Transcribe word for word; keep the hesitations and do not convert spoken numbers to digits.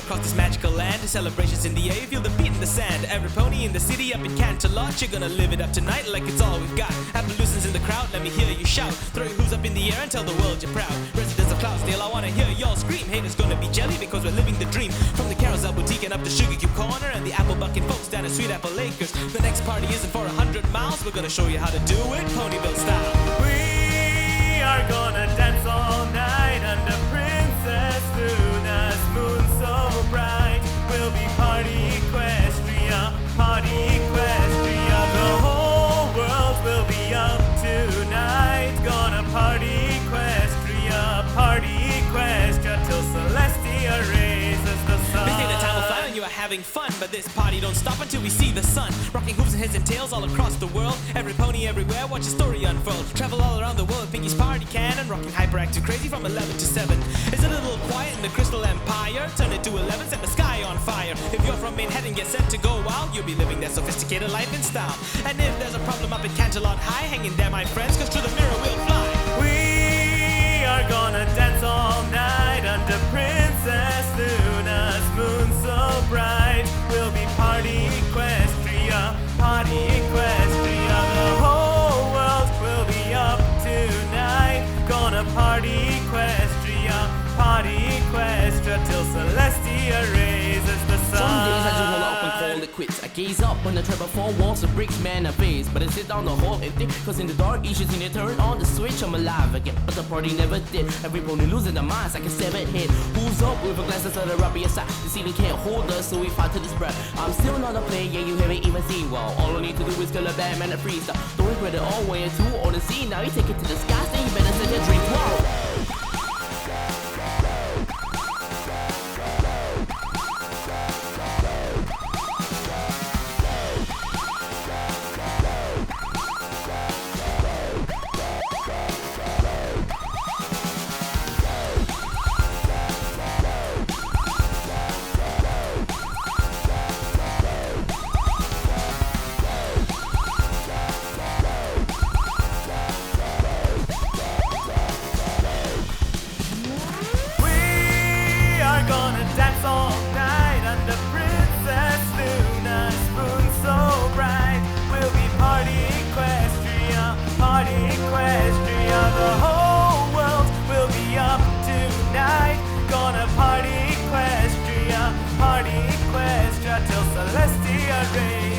across this magical land. Celebrations in the air, you feel the beat in the sand. Every pony in the city up in Canterlot, you're gonna live it up tonight like it's all we've got. Appaloosans in the crowd, let me hear you shout. Throw your hooves up in the air and tell the world you're proud. Residents of Cloudsdale, I wanna hear y'all scream. Haters gonna be jelly because we're living the dream. From the Carousel Boutique and up to Sugar Cube Corner and the apple bucking folks down at Sweet Apple Acres. The next party isn't for a hundred miles, we're gonna show you how to do it Ponyville style. We are gonna dance all night under Princess Luna's moon so bright. We'll be party Equestria, party Equestria. The whole world will be up tonight. Gonna party Equestria, party Equestria till Celestia raises the sun. They say the time will fly when you are having fun, but this party don't stop until we see the sun. Rocking hooves and heads and tails all across the world. Every pony everywhere, watch a story unfold. Travel all around the world, Pinky's party cannon. Rocking hyperactive crazy from eleven to seven. Is it a little quiet in the Crystal Empire? Turn it to eleven, set the sky on fire. If you're from Main Head and get set to go wild, you'll be living that sophisticated life in style. And if there's a problem up in Canterlot High, hang in there my friends, cause through the mirror we'll fly. We are gonna dance all night under Princess Luna's moon so bright. We'll be party Equestria, party Equestria. The whole world will be up tonight. Gonna party Equestria, party Equestria till Celestia raises the sun. Some days I just roll up and call it quits. I gaze up when the tread four walls of bricks, man, I face. But I sit down the hall and think, cause in the dark each is in it, turn on the switch, I'm alive again. But the party never did. Every pony losing their minds like a severed head. Who's up with a glance to the rubby aside? The ceiling can't hold us, so we fight to this breath. I'm still not a player, yeah, you haven't even seen. Well, all I need to do is kill a bad man and freestyle. Don't regret it all way two on the scene. Now you take it to the sky, then you better set your dreams. Whoa! Gonna dance all night under Princess Luna's moon so bright. We'll be party Equestria, party Equestria. The whole world will be up tonight. Gonna party Equestria, party Equestria till Celestia raises.